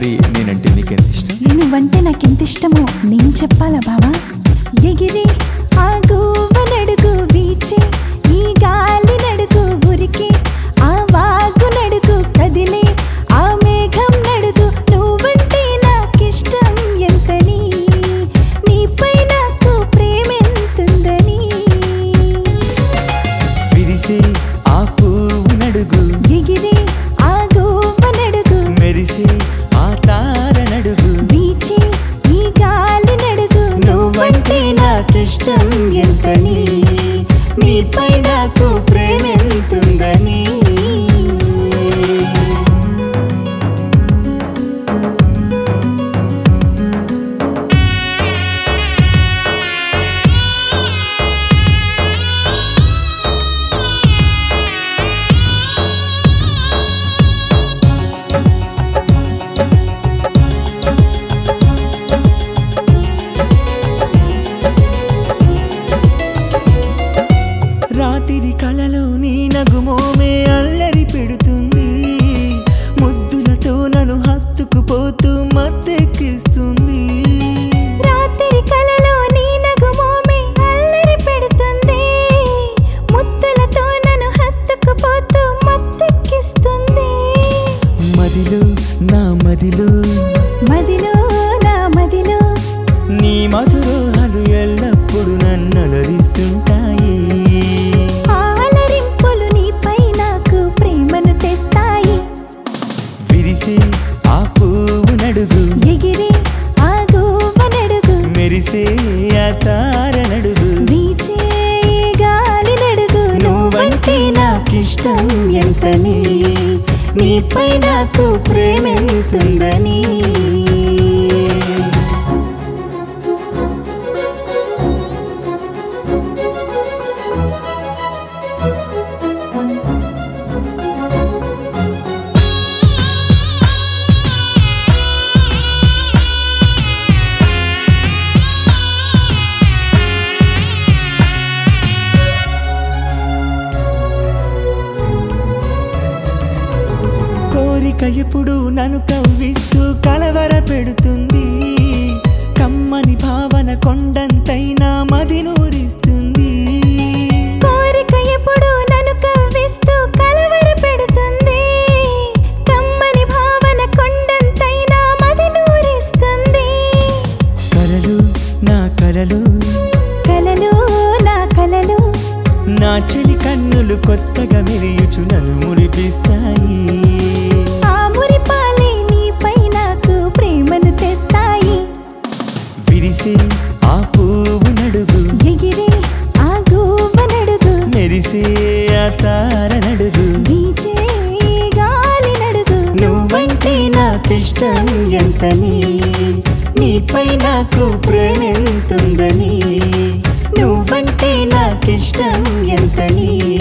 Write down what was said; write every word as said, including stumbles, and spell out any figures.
మరి నేనంటే నీకెంత ఇష్టం? నువ్వంటే నాకెంత ఇష్టమో నేను చెప్పాలా బావా? ఎగిరి ఆ గువ్వ నడుగు వీచి ఈ గాలి నడుగు ఉరికి ఆ వాగు నడుగు కదిలే ఆ మేఘం నడుగు నువ్వంటే నాకిష్టం ఎంతని నీపై నాకు ప్రేమెంతుందని విరిసే ఆ పువ్వు నడుగు ఎగిరి ఆ గువ్వ నడుగు మెరిసే ఆ తార నడుగు వీచి ఈ గాలి నడుగు నువ్వంటే నాకిష్టం ఎంతని నీపై నాకు ప్రేమెంతుందని రాత్రి కలలో నీ నగుమోమే అల్లరి పెడుతుంది ముద్దులతో నన్ను హత్తుకుపోతూ మత్తెక్కిస్తుంది రాత్రి కలలో నీ నగుమోమే అల్లరి పెడుతుంది ముద్దులతో నన్ను హత్తుకుపోతూ మత్తెక్కిస్తుంది మదిలో నా మదిలో మదిలో నా మదిలో నీ మధురోహాలు ఎల్లప్పుడూ నన్ను అలరిస్తుంటాయి ఆలరింపులు నీపై నాకు ప్రేమను తెస్తాయి విరిసే ఆ పువ్వు నడుగు ఎగిరి ఆ గువ్వ నడుగు మెరిసే ఆ తార నడుగు వీచే ఈ గాలి నడుగు నువ్వంటే నాకిష్టం ఎంతని నీపై నాకు ప్రేమెంతుందని కోరిక ఎప్పుడు నన్ను కవ్విస్తూ కలవర పెడుతుంది కమ్మని భావన కొండంతైనా మది నూరిస్తుంది కోరిక ఎప్పుడు నన్ను కవ్విస్తూ కలవర పెడుతుంది కమ్మని భావన కొండంతైనా మది నూరిస్తుంది కలలు నా కలలు కలలు నా కలలు నా చెలి కన్నులు కొత్తగా మెరియుచు నన్ను మురిపిస్తాయి ఆ మురిపాలే నీపై నాకు ప్రేమను తెస్తాయి విరిసే ఆ పువ్వు నడుగు ఎగిరి ఆ గువ్వ నడుగు మెరిసే ఆ తార నడుగు వీచే ఈ గాలి నడుగు నువ్వంటే నాకిష్టం ఎంతని నీపై నాకు ప్రేమెంతుందని నువ్వంటే నాకిష్టం ఎంతని